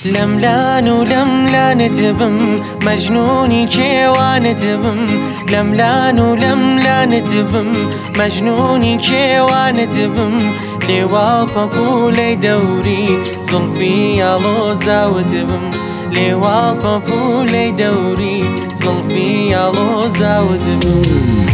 لملان ولملانت بم مجنونی کێوانت بم لملان ولملانت بم مجنونی کێوانت بم لێواڵ پەپوولەی دەوری زولفی ئاڵۆزاوت بم لێواڵ پەپوولەی دەوری زولفی ئاڵۆزاوت بم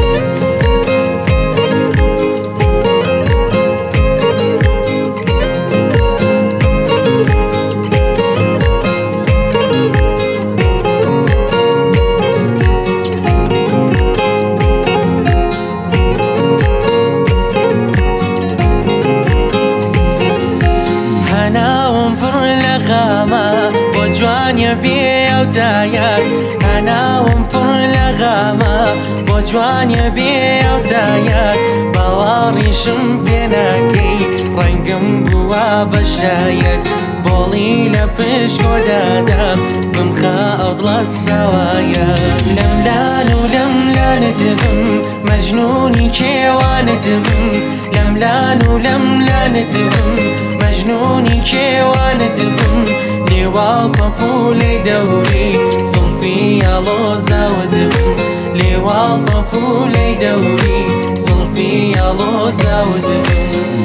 جوانیە بێ ئەو دایەک هەناوم پڕ لە غامە بۆ جوانیە بێ ئەو دایەک باوەڕیشم پێ ناکەی ڕەنگم بووە بە شایەت بۆڵی لە پشکۆدادا بمخە ئەو دڵە سەوایە لەملان و لەملانت بم مەجنونی کێوانت بم لەملان و لەملانت بم مەجنونی کێوانت بم لێواڵ پەپوولەی دەوری زولفی ئاڵۆزاوت بم لێواڵ پەپوولەی دەوری زولفی ئاڵۆزاوت بم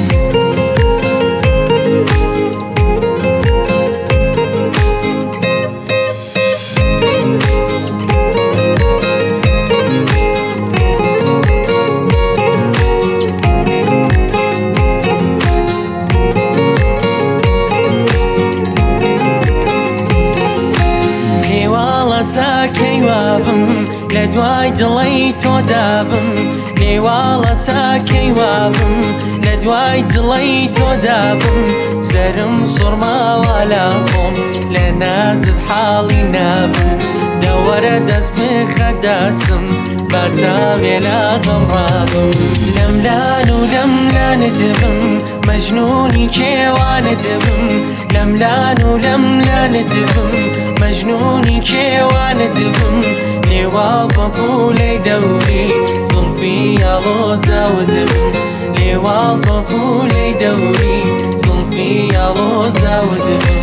کەیوابم لە دوای دڵی تۆدابم لێواڵە تا کەیوابم لە دوای دڵی تۆدابم سەرم سوڕماوە لا خۆم لە نازت حاڵی نابم دەوەرە دەست بخە دەسم بەرتاوێ لە غەمڕابم لەملان و لەملانت بم مەجنونی کێوانت بم لەملان و لەملانت بم مەجنونی کێوانت بم لێواڵ پەپوولەی دەوری زولفی ئاڵۆزاوت بم لێواڵ پەپوولەی دەوری زولفی ئاڵۆزاوت بم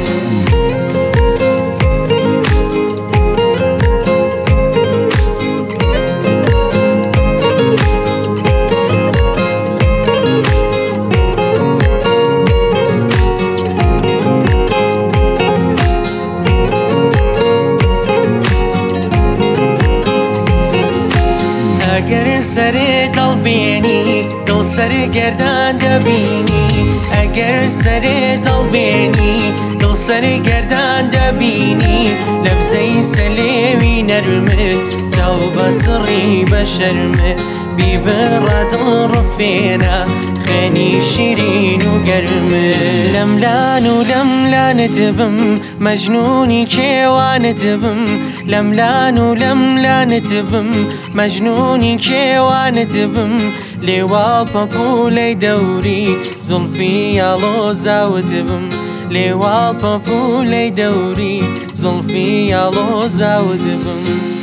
ئەگەر سەرێ دڵبێنی دڵ سەرگەردان دەبینی ئەگەر سەرێ دڵبێنی دڵ سەرگەردان دەبینی لە بزەی سەلێوی نەرمت تاو بە سڕی بە شەرمت بیبڕە دڵ ڕفێنە خوێنی شیرین و گەرمت لەملان و لەملانت بم مەجنونی کێوانت بم لەملان و لەملانت بم مەجنونی کێوانت بم لێواڵ پەپوولەی دەوری زولفی ئاڵۆزاوت بم لێواڵ پەپوولەی دەوری زولفی ئاڵۆزاوت بم